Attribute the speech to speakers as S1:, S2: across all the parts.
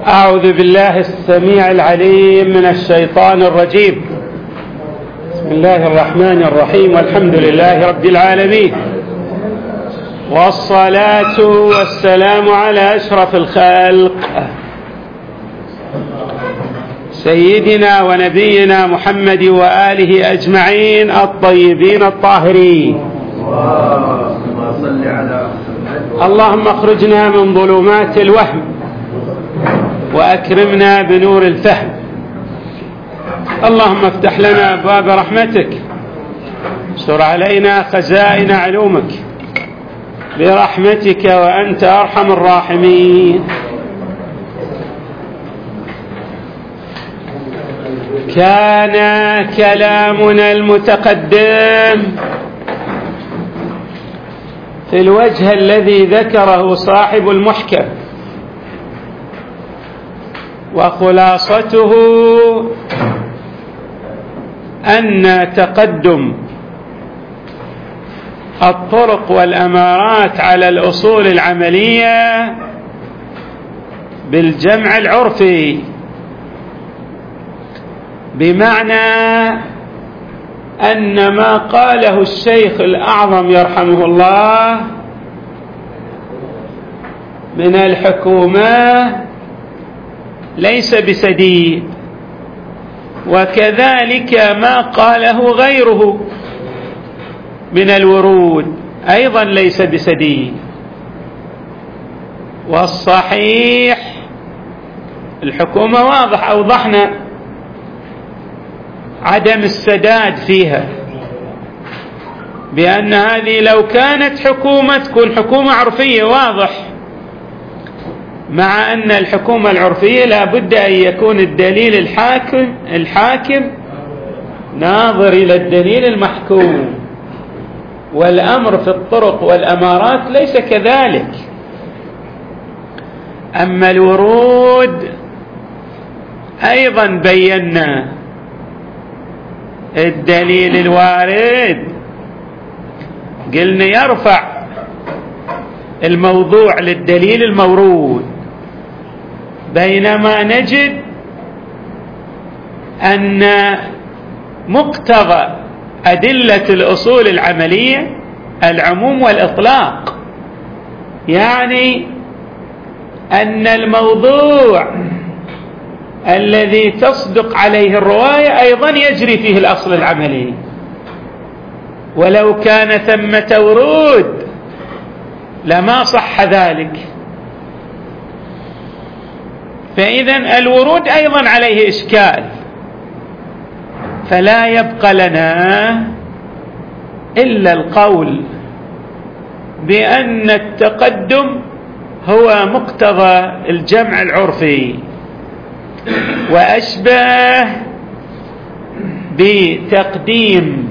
S1: أعوذ بالله السميع العليم من الشيطان الرجيم. بسم الله الرحمن الرحيم، والحمد لله رب العالمين، والصلاة والسلام على أشرف الخلق سيدنا ونبينا محمد وآله أجمعين الطيبين الطاهرين. اللهم اخرجنا من ظلمات الوهم وأكرمنا بنور الفهم. اللهم افتح لنا أبواب رحمتك، استر علينا خزائن علومك برحمتك وأنت أرحم الراحمين. كان كلامنا المتقدم في الوجه الذي ذكره صاحب المحكم، وخلاصته أن تقدم الطرق والأمارات على الأصول العملية بالجمع العرفي، بمعنى أن ما قاله الشيخ الأعظم يرحمه الله من الحكومة ليس بسديد، وكذلك ما قاله غيره من الورود أيضا ليس بسديد. والصحيح الحكومة واضح أوضحنا عدم السداد فيها، بأن هذه لو كانت حكومة تكون حكومة عرفية واضح، مع أن الحكومة العرفية لا بد أن يكون الدليل الحاكم ناظر إلى الدليل المحكوم، والأمر في الطرق والأمارات ليس كذلك. أما الورود أيضا بينا الدليل الوارد قلنا يرفع الموضوع للدليل المورود، بينما نجد أن مقتضى أدلة الأصول العملية العموم والإطلاق، يعني أن الموضوع الذي تصدق عليه الرواية أيضا يجري فيه الأصل العملي، ولو كان ثمة ورود لما صح ذلك. فإذن الورود أيضا عليه إشكال، فلا يبقى لنا إلا القول بأن التقدم هو مقتضى الجمع العرفي، وأشبه بتقديم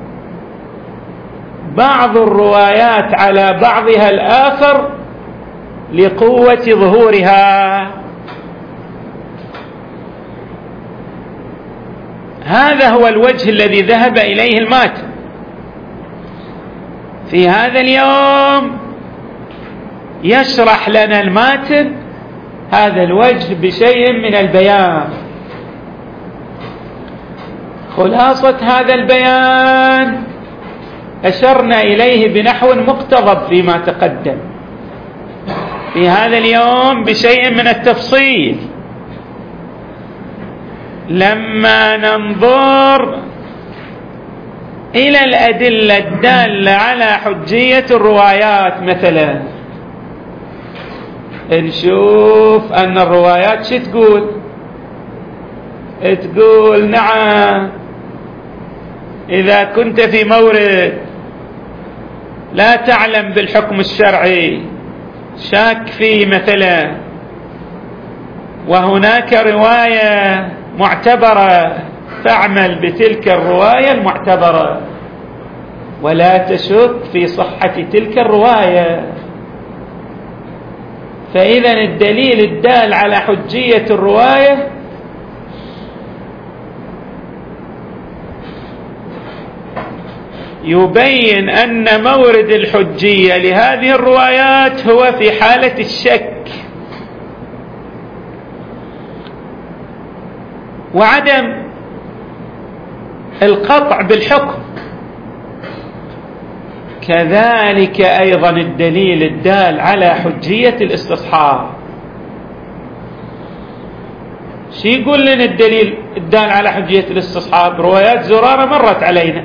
S1: بعض الروايات على بعضها الآخر لقوة ظهورها. هذا هو الوجه الذي ذهب إليه الماتن. في هذا اليوم يشرح لنا الماتن هذا الوجه بشيء من البيان. خلاصة هذا البيان أشرنا إليه بنحو مقتضب فيما تقدم. في هذا اليوم بشيء من التفصيل لما ننظر إلى الأدلة الدالة على حجية الروايات. مثلا نشوف أن الروايات شو تقول نعم إذا كنت في مورد لا تعلم بالحكم الشرعي شاك فيه مثلا، وهناك رواية معتبرة، فاعمل بتلك الرواية المعتبرة ولا تشك في صحة تلك الرواية. فإذا الدليل الدال على حجية الرواية يبين أن مورد الحجية لهذه الروايات هو في حالة الشك، وعدم القطع بالحكم. كذلك أيضا الدليل الدال على حجية الاستصحاب. شو يقول لنا الدليل الدال على حجية الاستصحاب؟ روايات زرارة مرت علينا: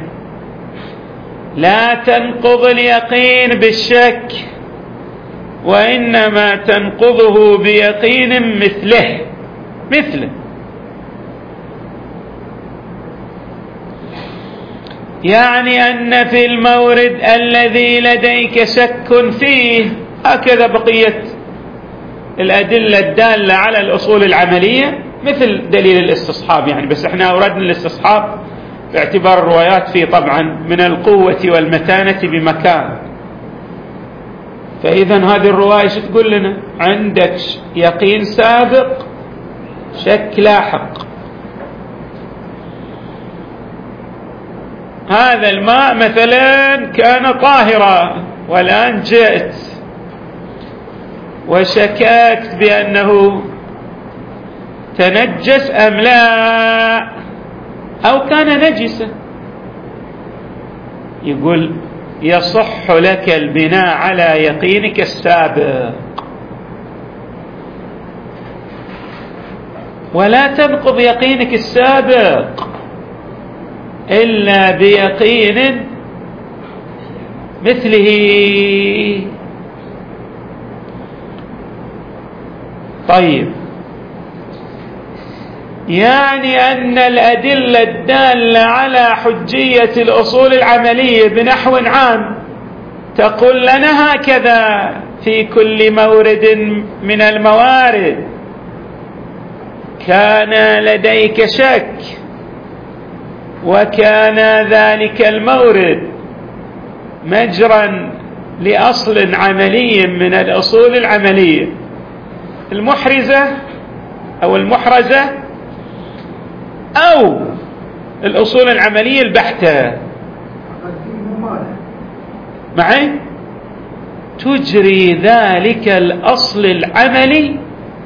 S1: لا تنقض اليقين بالشك، وإنما تنقضه بيقين مثله. يعني أن في المورد الذي لديك شك فيه، هكذا بقية الأدلة الدالة على الأصول العملية مثل دليل الاستصحاب يعني، بس احنا أوردنا الاستصحاب باعتبار الروايات فيه طبعا من القوة والمتانة بمكان. فإذا هذه الرواية شو تقول لنا؟ عندك يقين سابق، شك لاحق. هذا الماء مثلا كان طاهرا، والآن جئت وشككت بأنه تنجس أم لا، أو كان نجسا. يقول يصح لك البناء على يقينك السابق، ولا تنقض يقينك السابق إلا بيقين مثله. طيب، يعني أن الأدلة الدالة على حجية الأصول العملية بنحو عام تقول لنا هكذا في كل مورد من الموارد كان لديك شك، وكان ذلك المورد مجرا لأصل عملي من الأصول العملية المحرزة أو المحرزة، أو الأصول العملية البحتة. معي؟ تجري ذلك الأصل العملي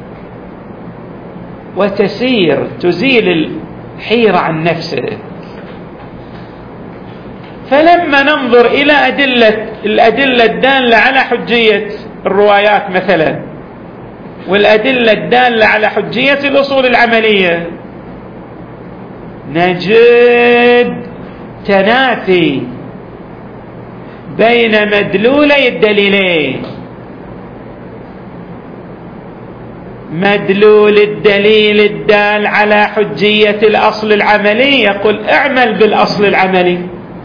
S1: وتسير، تزيل الحيرة عن نفسك. فلما ننظر إلى الأدلة الدالة على حجية الروايات مثلا، والأدلة الدالة على حجية الأصول العملية، نجد تنافي بين مدلولي الدليلين. مدلول الدليل الدال على حجية الأصل العملي يقول اعمل بالأصل العملي،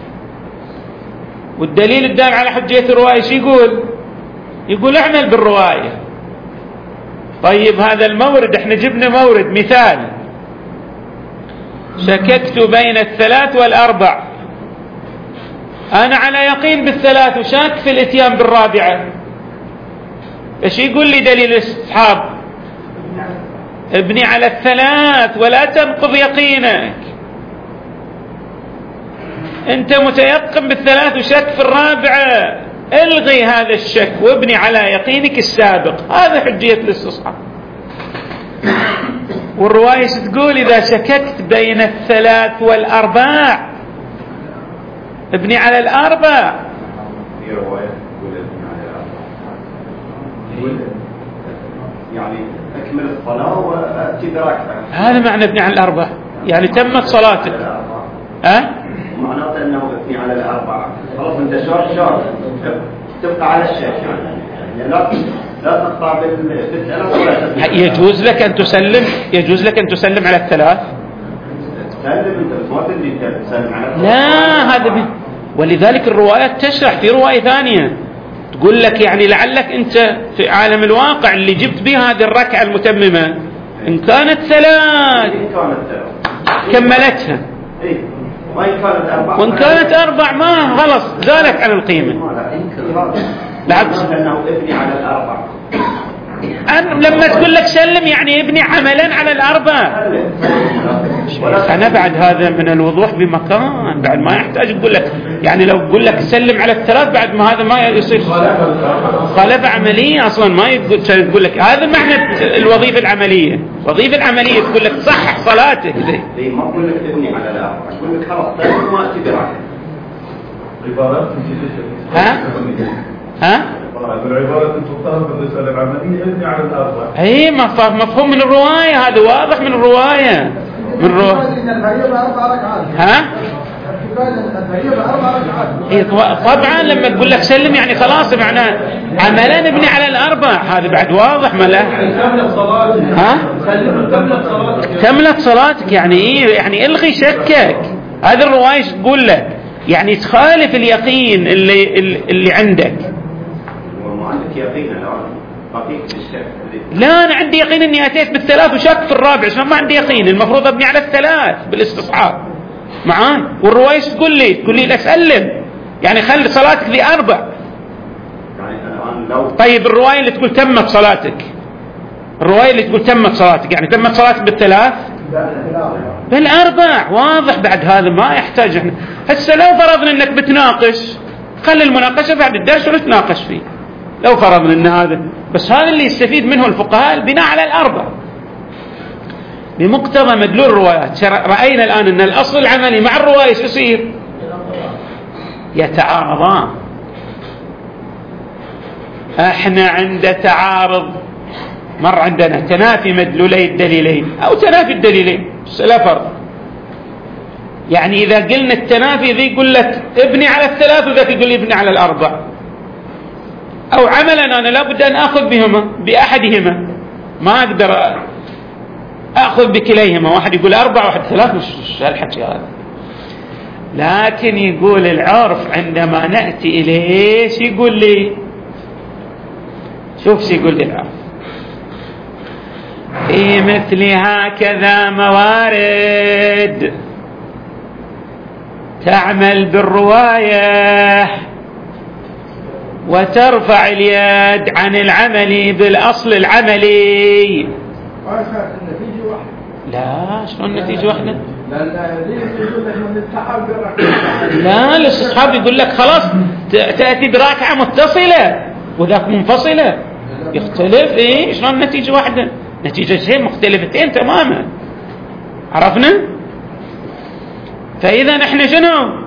S1: والدليل الدال على حجية الرواية شو يقول اعمل بالرواية. طيب، هذا المورد احنا جبنا مورد مثال: شككت بين 3 و4، أنا على يقين بال3 وشاك في الاتيان بالرابعة، ايش يقول لي دليل الاستصحاب؟ ابني على 3 ولا تنقض يقينك. انت متيقن بال3 وشك في الرابعة، الغي هذا الشك وابني على يقينك السابق. هذا حجية الاستصحاب. والرواية تقول إذا شككت بين 3 و4 ابني على 4.
S2: في رواية تقول ابني على 4 يعني أكمل الصلاة وأتي بركعة.
S1: هذا معنى ابني على 4 يعني تمت صلاتك.
S2: معناته أنه ابني على 4 خلاص أنت شور تبقى على الشك يعني لا تقطع بالثلاث ولا
S1: يجوز لك أن تسلم على 3.
S2: تسلم أنت ما تدري تسلم على 3.
S1: لا، هذا ولذلك الروايات تشرح في رواية ثانية تقول لك يعني لعلك أنت في عالم الواقع اللي جبت بها هذه الركعة المتممة إن كانت 3 كملتها، وإن كانت 4 ما خلص زالت عن القيمة.
S2: بالعكس أنه ابني على 4
S1: لما تقول لك سلم يعني ابني عملا على الأربع. أنا بعد هذا من الوضوح بمكان، بعد ما يحتاج أقول لك، يعني لو أقول لك سلم على الثلاث بعد ما هذا ما يصير خلافة عملية أصلا، ما يقول لك هذا معنى الوظيفة العملية. الوظيفة العملية تقول لك صحح صلاتك
S2: زي ما أقول لك ابني على الأربع، أقول لك خلاص سلم ما أتبرع.
S1: ها
S3: بالعبارة تطهر بالرسالة العملية ابني على الأربع.
S1: اي مفهوم من الرواية، هذا واضح من الرواية. ها إيه طبعا لما تقول لك سلم يعني خلاص معناه عملا ابني على الأربع، هذا بعد واضح ما له. ها كملت صلاتك يعني ايه؟ يعني الغي شكك. هذه الرواية تقول لك يعني تخالف اليقين اللي عندك. لا أنا عندي يقين إني أتيت بالثلاث وشك في الرابع، عشان ما عندي يقين. المفروض أبني على الثلاث بالاستصحاب معان. والرواية تقول لي لا سلم يعني خلي صلاتك ذي أربع. طيب الرواية اللي تقول تمت صلاتك، الرواية اللي تقول تمت صلاتك يعني تمت صلاتك بالثلاث بالأربع، واضح. بعد هذا ما يحتاج احنا هسه لو فرضنا انك بتناقش، خلي المناقشة بعد الدرس ونتناقش فيه. لو فرضنا ان هذا بس هذا اللي يستفيد منه الفقهاء البناء على الأربع بمقتضى مدلول الروايات. رأينا الآن ان الأصل العملي مع الرواية يصير يتعارضان. احنا عند تعارض مر عندنا تنافي مدلولي الدليلين أو تنافي الدليلين، لا فرق. يعني إذا قلنا التنافي ذي يقول لك ابني على الثلاث وذاك يقول لي ابني على الأربع، أو عملا أنا لابد أن أخذ بهما بأحدهما، ما أقدر أخذ بكليهما، واحد يقول أربع واحد ثلاث، مش هالحكي هذا. لكن يقول العرف عندما نأتي إليه يقول لي، شوف يقول لي العرف في مثل هكذا موارد تعمل بالرواية وترفع اليد عن العمل بالأصل العملي. لا شلون النتيجة واحدة؟ لا الاستصحاب يقول لك خلاص تأتي بركعة متصلة وذاك منفصلة، يختلف. ايه شلون النتيجة واحدة؟ نتيجتين مختلفتين تماما. عرفنا؟ فإذا نحن شنو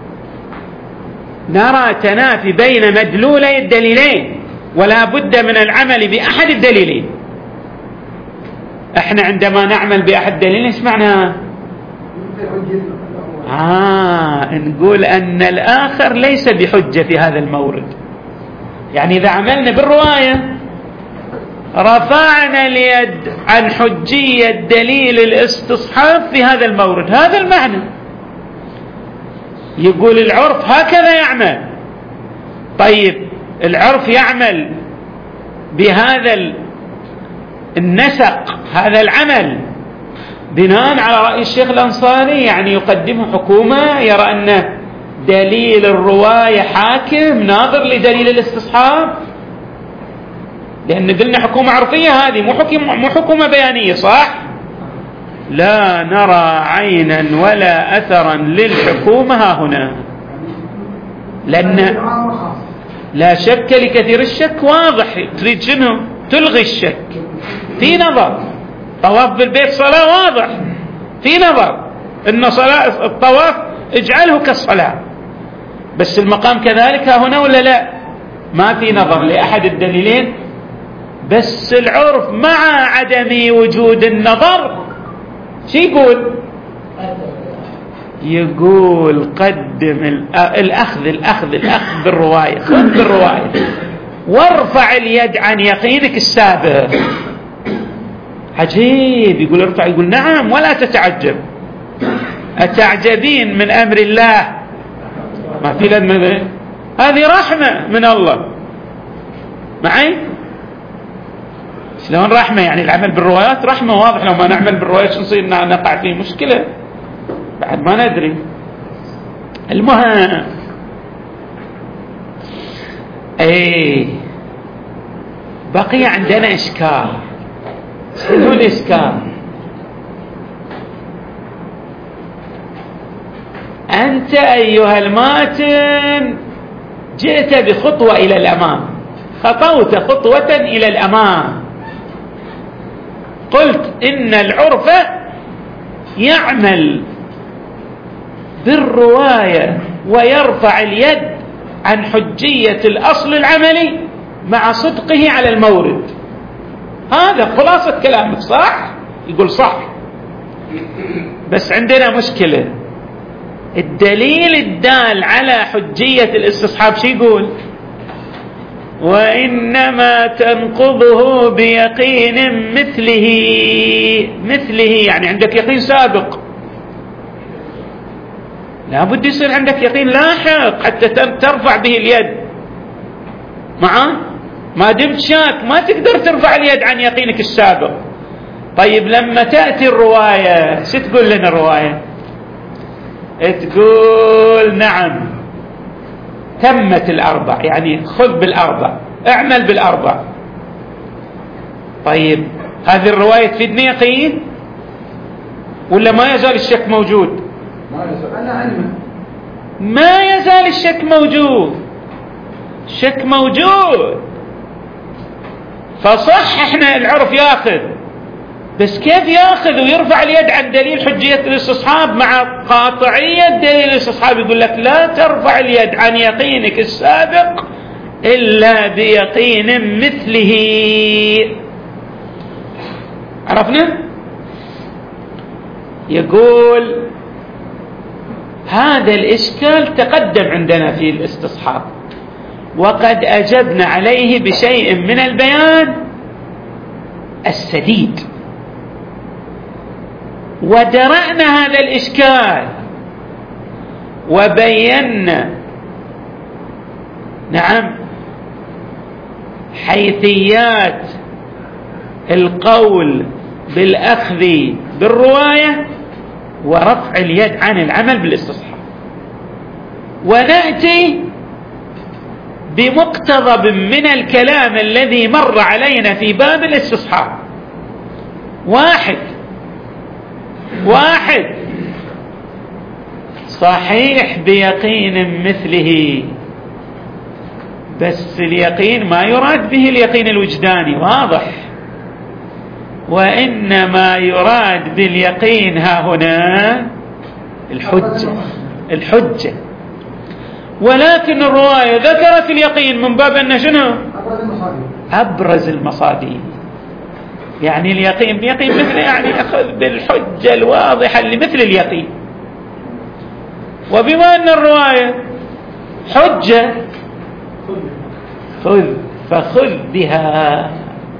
S1: نرى؟ تنافي بين مدلولي الدليلين ولا بد من العمل بأحد الدليلين. احنا عندما نعمل بأحد الدليلين ايش معنى؟ نقول أن الآخر ليس بحجة في هذا المورد. يعني إذا عملنا بالرواية رفعنا اليد عن حجية دليل الاستصحاب في هذا المورد. هذا المعنى. يقول العرف هكذا يعمل. طيب العرف يعمل بهذا النسق، هذا العمل بناء على رأي الشيخ الأنصاري، يعني يقدمه حكومة يرى أن دليل الرواية حاكم ناظر لدليل الاستصحاب، لأن قلنا حكومة عرفية هذه مو حكومة بيانية، صح؟ لا نرى عينا ولا أثرا للحكومة ها هنا، لأن لا شك لكثير الشك واضح. تريد شنو؟ تلغي الشك. في نظر طواف بالبيت صلاة واضح، في نظر إن صلاة الطواف اجعله كالصلاة، بس المقام كذلك ها هنا ولا لا؟ ما في نظر لأحد الدليلين. بس العرف مع عدم وجود النظر شو يقول؟ يقول قدم الأخذ بالرواية، خذ بالرواية وارفع اليد عن يقينك السابق. عجيب. يقول ارفع، يقول نعم ولا تتعجب. أتعجبين من أمر الله؟ ما في لازمة. هذه رحمة من الله معي. شلون رحمة؟ يعني العمل بالروايات رحمة واضح. لو ما نعمل بالروايات نصير نقع في مشكلة بعد ما ندري. المهم بقي عندنا إشكال. شنو الإشكال؟ أنت أيها الماتن جئت بخطوة إلى الأمام، خطوت خطوة إلى الأمام، قلت إن العرف يعمل بالرواية ويرفع اليد عن حجية الأصل العملي مع صدقه على المورد. هذا خلاصة كلامك، صح؟ يقول صح، بس عندنا مشكلة. الدليل الدال على حجية الاستصحاب شو يقول؟ وإنما تنقضه بيقين مثله، يعني عندك يقين سابق، لا بد يصير عندك يقين لاحق حتى ترفع به اليد. ما دمت شاك ما تقدر ترفع اليد عن يقينك السابق. طيب لما تأتي الرواية شو تقول لنا الرواية؟ تقول نعم تمت الأربع، يعني خذ بالأربع، اعمل بالأربع. طيب هذه الرواية تفيدني يقين ولا ما يزال الشك موجود؟ ما يزال الشك موجود، الشك موجود. فصح احنا العرف ياخذ، بس كيف ياخذ ويرفع اليد عن دليل حجية الاستصحاب مع قاطعية دليل الاستصحاب؟ يقول لك لا ترفع اليد عن يقينك السابق إلا بيقين مثله. عرفنا؟ يقول هذا الإشكال تقدم عندنا في الاستصحاب، وقد أجبنا عليه بشيء من البيان السديد، ودرأنا هذا الإشكال وبينا نعم حيثيات القول بالأخذ بالرواية ورفع اليد عن العمل بالاستصحاب. ونأتي بمقتضب من الكلام الذي مر علينا في باب الاستصحاب. واحد صحيح بيقين مثله، بس اليقين ما يراد به اليقين الوجداني، واضح، وإنما يراد باليقين ها هنا الحجة. ولكن الرواية ذكرت اليقين من باب أنه شنو؟ أبرز المصادر، يعني اليقين بيقين مثل، يعني أخذ بالحجة الواضحة اللي مثل اليقين. وبما أن الرواية حجة فخذ بها،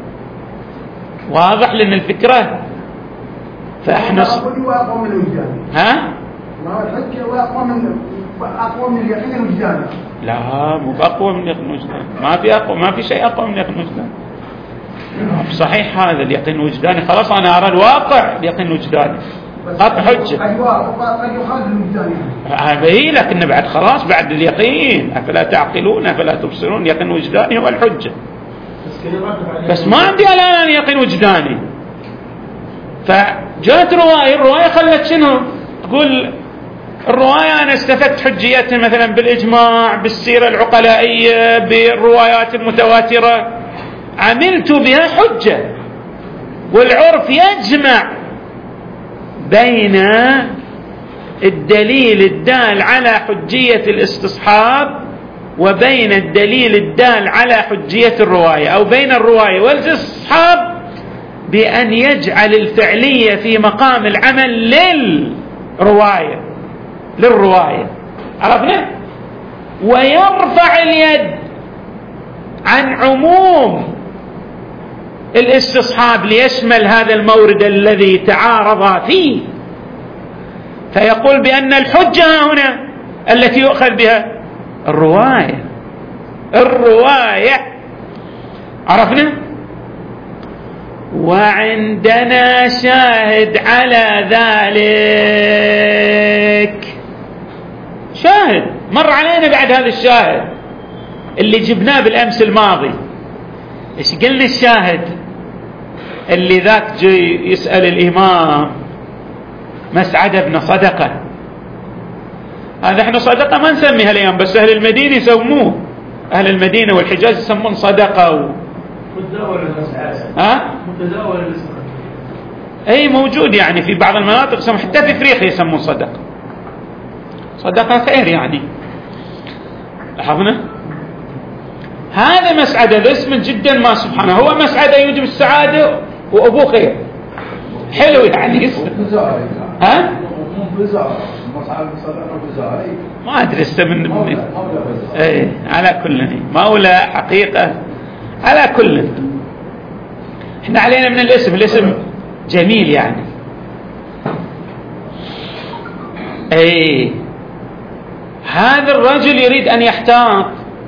S1: واضح لنا الفكرة. فاحنا ها
S4: ما الحجة أقوى من اليقين الوجداني؟
S1: لا مو أقوى من اليقين الوجداني، ما في شيء أقوى من اليقين الوجداني. صحيح هذا اليقين الوجداني، خلاص أنا أرى الواقع اليقين الوجداني قطع حجة.
S4: قد يخالف الوجداني
S1: هي، لكن بعد خلاص بعد اليقين أفلا تعقلون أفلا تبصرون، يقين وجداني هو الحجة. بس ما عندي الآن يقين وجداني. فجاءت الرواية خلت شنو؟ تقول الرواية أنا استفدت حجيتها مثلا بالإجماع، بالسيرة العقلائية، بالروايات المتواترة، عملت بها حجة. والعرف يجمع بين الدليل الدال على حجية الاستصحاب وبين الدليل الدال على حجية الرواية، أو بين الرواية والاستصحاب، بأن يجعل الفعلية في مقام العمل للرواية. عرفنا؟ ويرفع اليد عن عموم الاستصحاب ليشمل هذا المورد الذي تعارض فيه، فيقول بأن الحجة هنا التي يؤخذ بها الرواية. عرفنا؟ وعندنا شاهد على ذلك، شاهد مر علينا بعد هذا الشاهد اللي جبناه بالأمس الماضي، ايش قلنا الشاهد اللي ذاك جي يسأل الإمام مسعد بن صدقة، هذا احنا صدقة ما نسميها اليوم، بس أهل المدينة يسموه، أهل المدينة والحجاز يسمون صدقة
S3: متداول المسعد.
S1: ها؟
S3: متداول الاسم.
S1: اي موجود يعني في بعض المناطق يسمون، حتى في افريقيا يسمون صدقة. صدقة خير يعني. لاحظنا؟ هذا مسعد الاسم جدا ما سبحانه، هو مسعد يوجب السعادة وأبوه خير، حلو يعني اسم. ها؟ ما أدري من ايه على كل مولى حقيقة على كل. احنا علينا من الاسم جميل يعني. ايه هذا الرجل يريد أن يحتاط،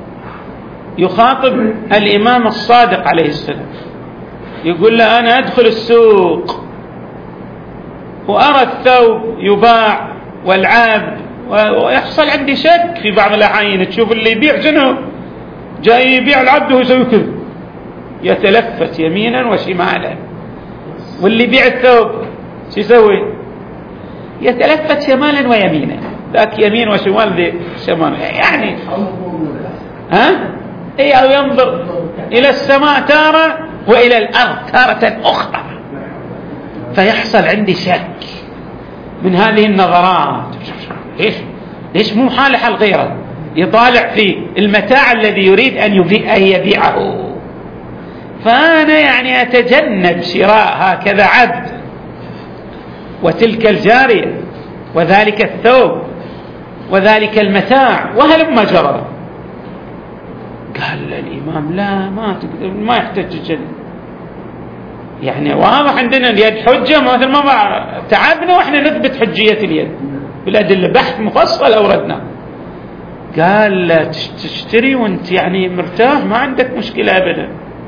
S1: يخاطب الإمام الصادق عليه السلام، يقول له أنا أدخل السوق وأرى الثوب يباع والعاب، ويحصل عندي شك في بعض الأحيان، تشوف اللي يبيع شنو جاي يبيع العبد ويسوي كذا، يتلفت يمينا وشمالا، واللي يبيع الثوب شو يسوي؟ يتلفت شمالا ويمينا، ذاك يمين وشمال ذي شمال يعني. ها؟ اي او ينظر الى السماء تارة والى الارض تارة اخرى، فيحصل عندي شك من هذه النظرات. ليش مو حال حال غيره يطالع في المتاع الذي يريد ان يبيعه؟ فانا يعني اتجنب شراء هكذا عبد وتلك الجارية وذلك الثوب وذلك المتاع وهلما جرى. قال الإمام لا ما يحتاج تجنب، يعني واضح عندنا اليد حجة، مثل ما تعبنا وإحنا نثبت حجية اليد بالأدلة، بحث مفصل أوردنا. قال لا تشتري وانت يعني مرتاح ما عندك مشكلة أبدا.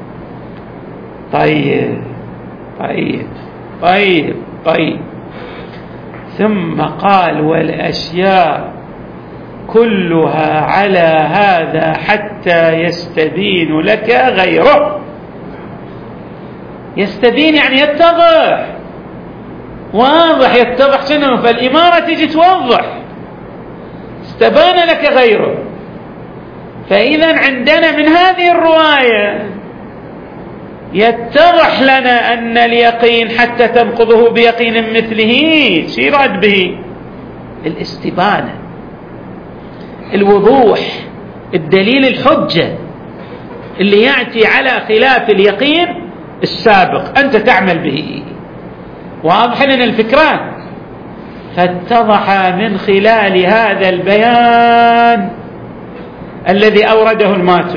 S1: طيب ثم قال والأشياء كلها على هذا حتى يستبين لك غيره. يستبين يعني يتضح، واضح يتضح شنو؟ فالإمارة تجي توضح، استبان لك غيره. فإذا عندنا من هذه الرواية يتضح لنا أن اليقين حتى تنقضه بيقين مثله شو يراد به؟ الاستبانة، الوضوح، الدليل، الحجة اللي يأتي على خلاف اليقين السابق أنت تعمل به. واضح لنا الفكرات. فاتضح من خلال هذا البيان الذي أورده الماتن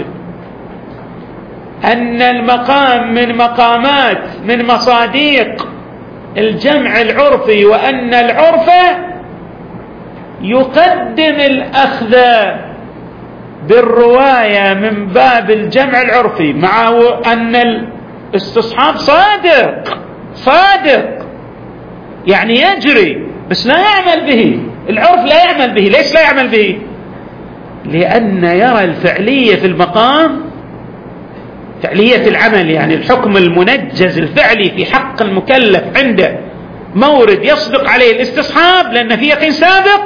S1: أن المقام من مصاديق الجمع العرفي، وأن العرف يقدم الأخذ بالرواية من باب الجمع العرفي، مع أن الاستصحاب صادق يعني يجري، بس لا يعمل به. العرف لا يعمل به. ليش لا يعمل به؟ لأن يرى الفعلية في المقام، فعلية العمل يعني الحكم المنجز الفعلي في حق المكلف عنده مورد يصدق عليه الاستصحاب، لأن في يقين سابق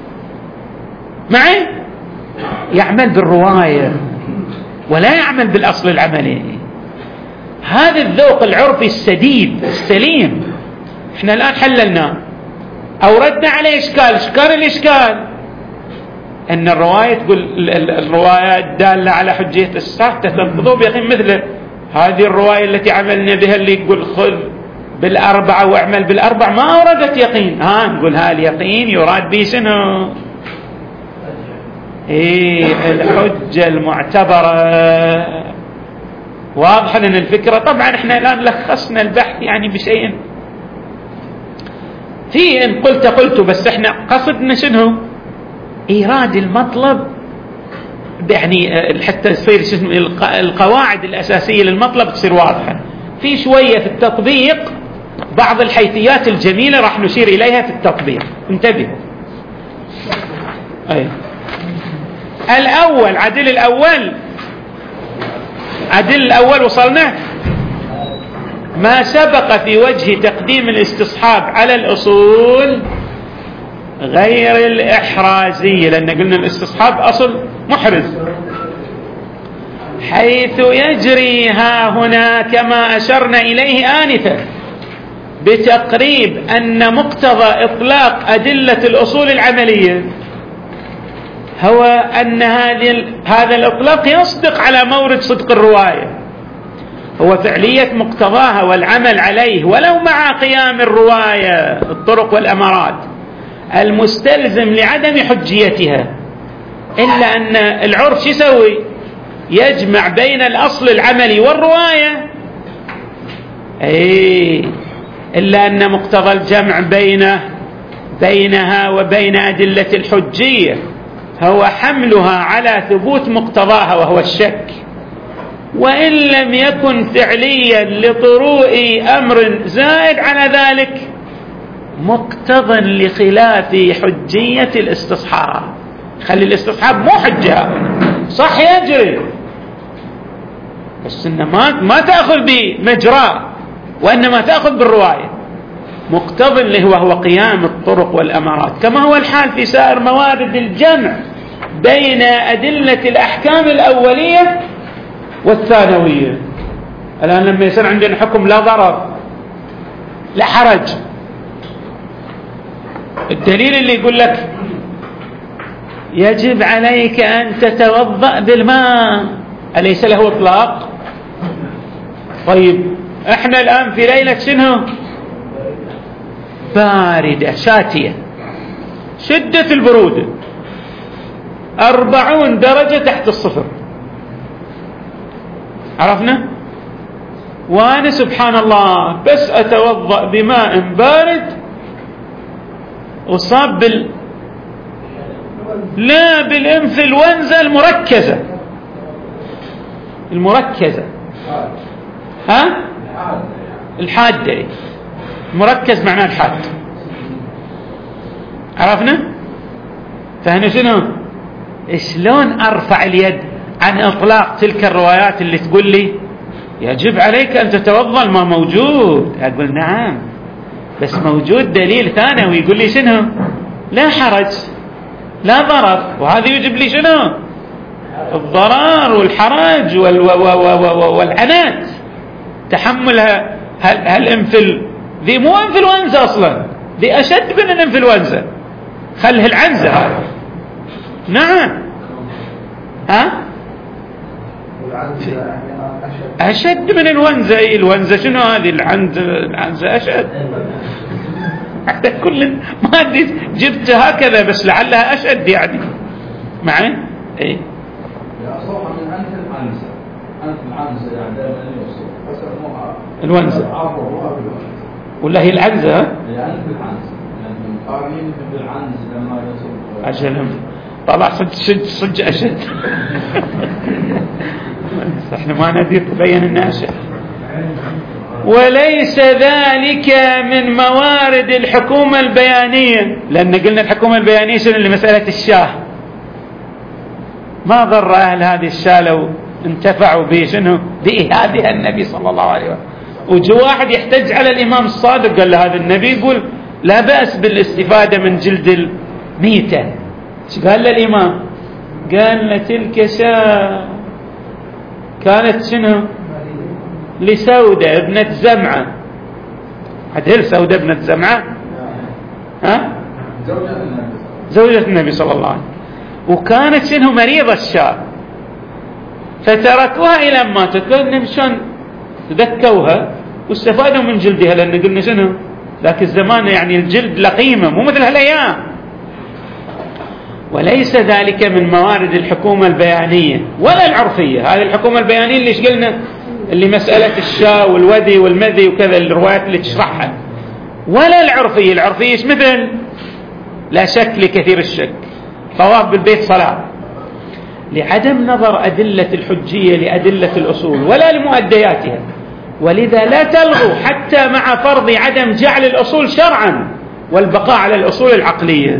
S1: معي، يعمل بالرواية ولا يعمل بالأصل العملي. هذا الذوق العرفي السديد السليم احنا الآن حللناه، أوردنا عليه إشكال الإشكال أن الرواية تقول الرواية الدالة على حجية الصحة تنقضوا بيقين مثل هذه الرواية التي عملنا بها اللي يقول خذ بالأربعة واعمل بالأربع، ما أوردت يقين. نقول ها اليقين يراد به شنو؟ الحجة المعتبرة. واضح لنا الفكرة. طبعا احنا الآن لخصنا البحث يعني بشيء في إن قلت بس احنا قصدنا شنو؟ إيراد المطلب، يعني حتى يصير القواعد الأساسية للمطلب تصير واضحة. في شوية في التطبيق بعض الحيثيات الجميلة راح نشير إليها في التطبيق، انتبهوا. الأول أدل الأول وصلنا. ما سبق في وجه تقديم الاستصحاب على الأصول غير الإحرازية، لأن قلنا الاستصحاب أصل محرز، حيث يجري ها هنا كما أشرنا إليه آنفا بتقريب أن مقتضى إطلاق أدلة الأصول العملية هو أن هذا الإطلاق يصدق على مورد صدق الرواية، هو فعلية مقتضاها والعمل عليه ولو مع قيام الرواية الطرق والأمارات المستلزم لعدم حجيتها، إلا أن العرف يسوي يجمع بين الأصل العملي والرواية، إلا أن مقتضى الجمع بينها وبين أدلة الحجية هو حملها على ثبوت مقتضاها وهو الشك، وإن لم يكن فعليا لطروء أمر زائد على ذلك مقتضى لخلاف حجية الاستصحاب. خلي الاستصحاب مو حجة، صح يجري، بس إنه ما تأخذ بمجراه، وإنما تأخذ بالرواية مقتضى اللي هو قيام الطرق والأمارات، كما هو الحال في سائر موارد الجمع بين أدلة الأحكام الأولية والثانوية. الآن لما يصير عندنا حكم لا ضرر لا حرج، الدليل اللي يقول لك يجب عليك أن تتوضأ بالماء أليس له إطلاق؟ طيب احنا الآن في ليلة شنو؟ باردة شاتية، شدة البرودة 40 درجة تحت الصفر، عرفنا؟ وأنا سبحان الله بس أتوضأ بماء بارد أصاب لا بالإنفلونزا المركزة ها؟ الحادة، مركز معناه الحاد، عرفنا؟ فهنا شنو؟ شلون أرفع اليد عن إطلاق تلك الروايات اللي تقول لي يجب عليك أن تتوضأ ما موجود؟ أقول نعم، بس موجود دليل ثاني ويقول لي شنو؟ لا حرج لا ضرر، وهذا يجب لي شنو؟ الضرر والحرج والعنات تحملها. ذي مو انفلونزا أصلا، ذي أشد من الانفلونزا، خله العنزة هذا. نعم ها؟ أشد من الونزة. الونزة شنو هذه؟ العنزة أشد. حتى كل ما أدري جبت هكذا بس لعلها أشد يعني معي. إيه
S3: العنزة يعني دائما يوصل
S1: الونزة ولا هي العنزة؟
S3: يعني بالعنزة يعني قارنين بالعنزة لما يوصل
S1: أجل طلع صج أشد. احنا ما نبي تبين الناشئ. وليس ذلك من موارد الحكومة البيانية، لأن قلنا الحكومة البيانية شنو اللي مسألة الشاه، ما ضر أهل هذه الشاه لو انتفعوا به شنو بإهادها النبي صلى الله عليه وسلم. وجو واحد يحتج على الإمام الصادق قال له هذا النبي يقول لا بأس بالاستفادة من جلد الميتة. قال له الإمام؟ قال له تلك شاه كانت شنو لسودة ابنة زمعة. هل سودة ابنة زمعة؟ ها؟ زوجة النبي صلى الله عليه وسلم، وكانت شنو مريضة الشاه، فتركوها إلى ما تتلون شلون تذكوها واستفادوا من جلدها، لأن قلنا شنو ذاك الزمان يعني الجلد لقيمة مو مثل هالأيام. وليس ذلك من موارد الحكومة البيانية ولا العرفية. هذه الحكومة البيانية اللي قلنا اللي مسألة الشاء والودي والمذي وكذا الروايات اللي تشرحها، ولا العرفية. العرفية ايش مثل؟ لا شك لكثير الشك، طواف بالبيت صلاة، لعدم نظر أدلة الحجية لأدلة الأصول ولا لمؤدياتها. ولذا لا تلغوا حتى مع فرض عدم جعل الأصول شرعا والبقاء على الأصول العقلية.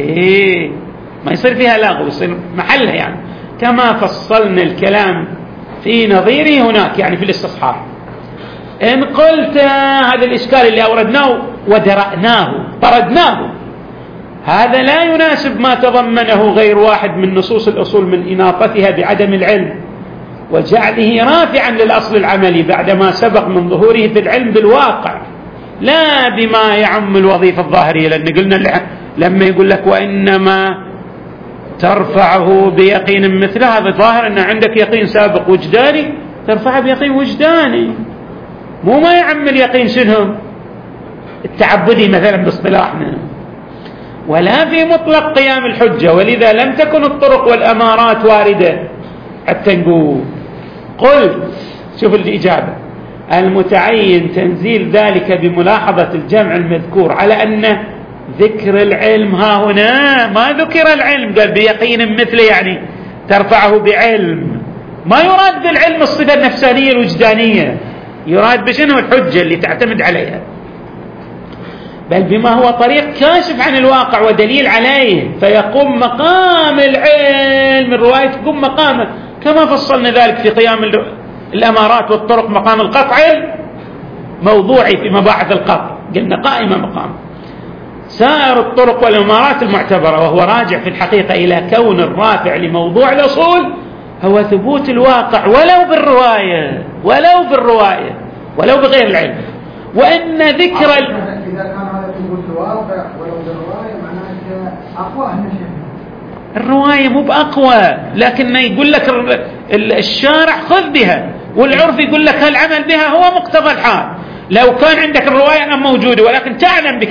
S1: ما يصير فيها لغو، يصير محلها يعني. كما فصلنا الكلام في نظيره هناك يعني في الاستصحاب. إن قلت هذا الإشكال اللي أوردناه ودرأناه طردناه، هذا لا يناسب ما تضمنه غير واحد من نصوص الأصول من إناطتها بعدم العلم وجعله رافعا للأصل العملي بعدما سبق من ظهوره في العلم بالواقع، لا بما يعم الوظيفة الظاهرية. لأن قلنا لما يقول لك وإنما ترفعه بيقين مثله، هذا ظاهر أن عندك يقين سابق وجداني، ترفعه بيقين وجداني، مو ما يعم اليقين شنو التعبدي مثلا باصطلاحنا، ولا في مطلق قيام الحجة. ولذا لم تكن الطرق والأمارات واردة حتى نقول. قلت شوف الإجابة: المتعين تنزيل ذلك بملاحظة الجمع المذكور على أن ذكر العلم ها هنا ما ذكر العلم، قال بيقين مثله يعني ترفعه بعلم، ما يراد بالعلم الصفة النفسانية الوجدانية، يراد بشنو الحجة اللي تعتمد عليها، بل بما هو طريق كاشف عن الواقع ودليل عليه، فيقوم مقام العلم. الرواية تقوم مقامه كما فصلنا ذلك في قيام الأمارات والطرق، مقام القطع الموضوعي في مباحث القطع قلنا قائمة مقام سائر الطرق والأمارات المعتبرة، وهو راجع في الحقيقة إلى كون الرافع لموضوع الأصول هو ثبوت الواقع ولو بالرواية ولو بغير العلم. وإن ذكر
S4: إذا كان هذا ثبوت الواقع ولو بالرواية معناه أقوى من شيء.
S1: الرواية مو بأقوى، لكن يقول لك الشارع خذ بها، والعرف يقول لك العمل بها هو مقتضى الحال. لو كان عندك الرواية أنا موجودة ولكن تعلم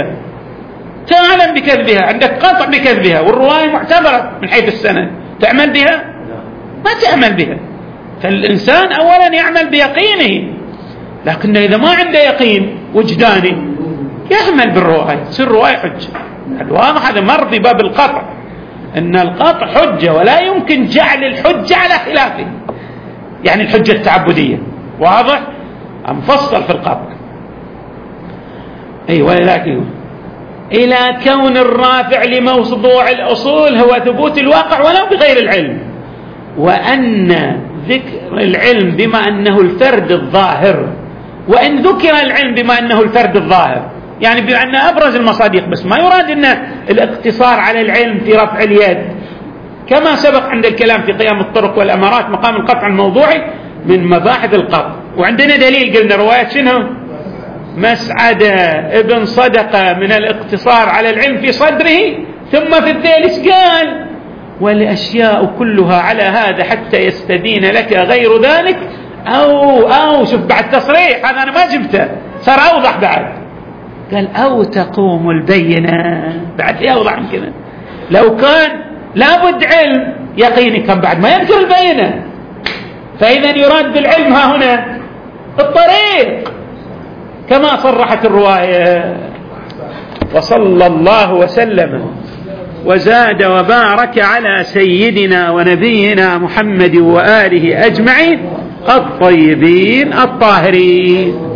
S1: بكذبها، عندك قطع بكذبها، والرواية معتبرة من حيث السند، تعمل بها؟ ما تعمل بها. فالإنسان أولا يعمل بيقينه، لكن إذا ما عنده يقين وجداني يعمل بالرواية، تصير الرواية حجة. الواضح هذا مر في باب القطع، أن القطع حجة ولا يمكن جعل الحجة على خلافه، يعني الحجة التعبدية واضح مفصل في القطع. ولكن إلى كون الرافع لموضوع الأصول هو ثبوت الواقع ولو بغير العلم، وأن ذكر العلم بما أنه الفرد الظاهر، وإن ذكر العلم بما أنه الفرد الظاهر يعني بأن أبرز المصادق، بس ما يراد أن الاقتصار على العلم في رفع اليد، كما سبق عند الكلام في قيام الطرق والأمارات مقام القطع الموضوعي من مباحث القطع. وعندنا دليل قلنا رواية شنو؟ مسعدة ابن صدقة من الاقتصار على العلم في صدره ثم في الذيل قال والأشياء كلها على هذا حتى يستدين لك غير ذلك أو شوف بعد تصريح، هذا أنا ما جبته صار أوضح بعد، قال أو تقوم البينة، بعد أوضح من كذا. لو كان لابد علم يقيني كان بعد ما يذكر البينة، فإذا يراد بالعلم ها هنا الطريق كما صرحت الرواية. وصلى الله وسلم وزاد وبارك على سيدنا ونبينا محمد وآله أجمعين الطيبين الطاهرين.